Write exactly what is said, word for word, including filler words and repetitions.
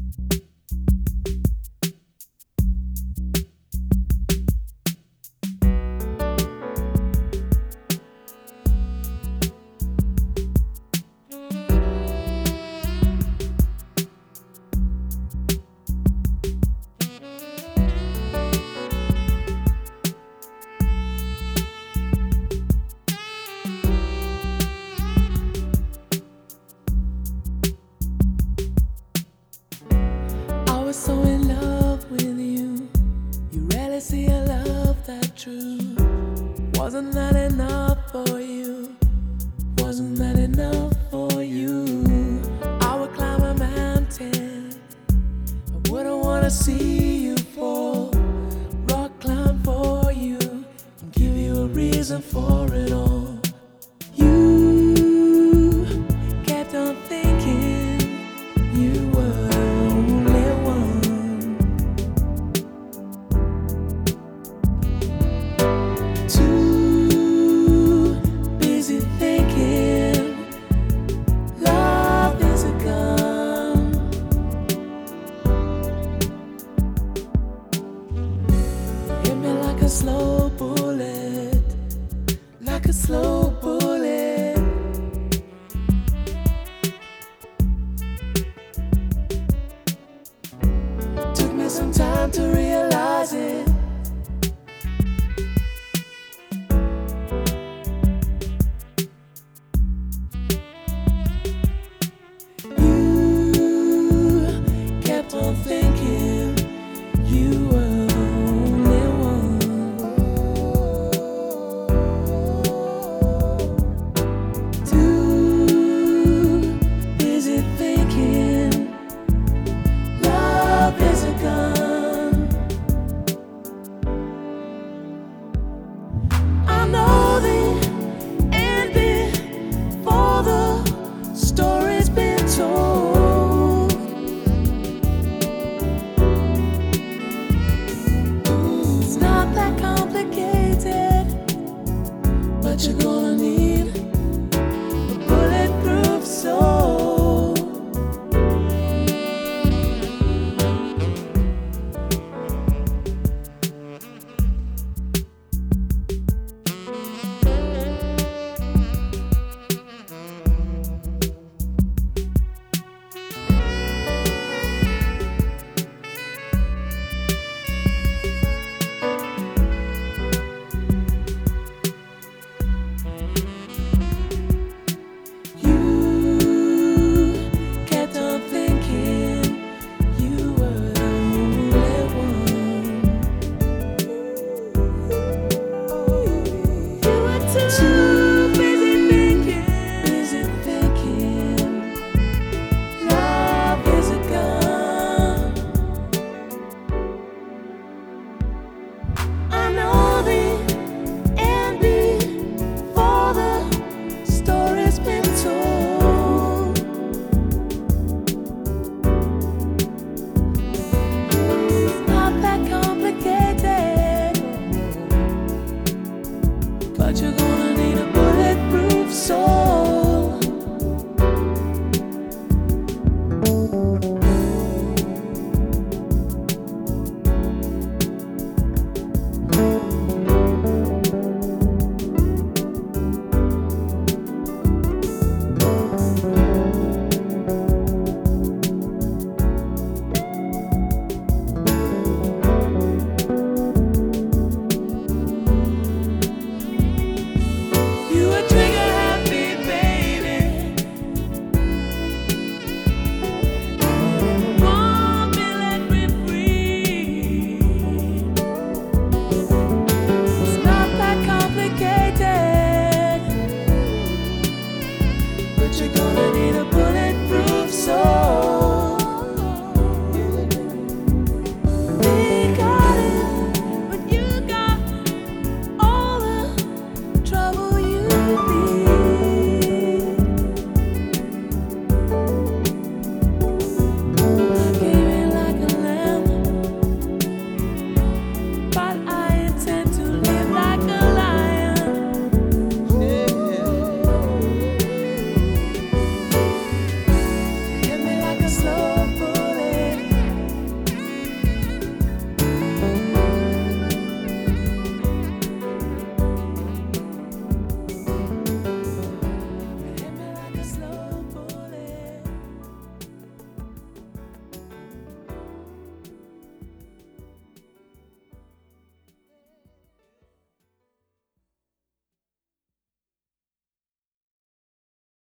I was so in love with you. You rarely see a love that true. Wasn't that enough for you? Wasn't that enough for you? I would climb a mountain. I wouldn't wanna see you fall. Rock climb for you and give you a reason for it all. You kept on thinking you were the only one. Too busy thinking love is a gun. Hit me like a slow bullet, like a slow bullet. Took me some time to realize it.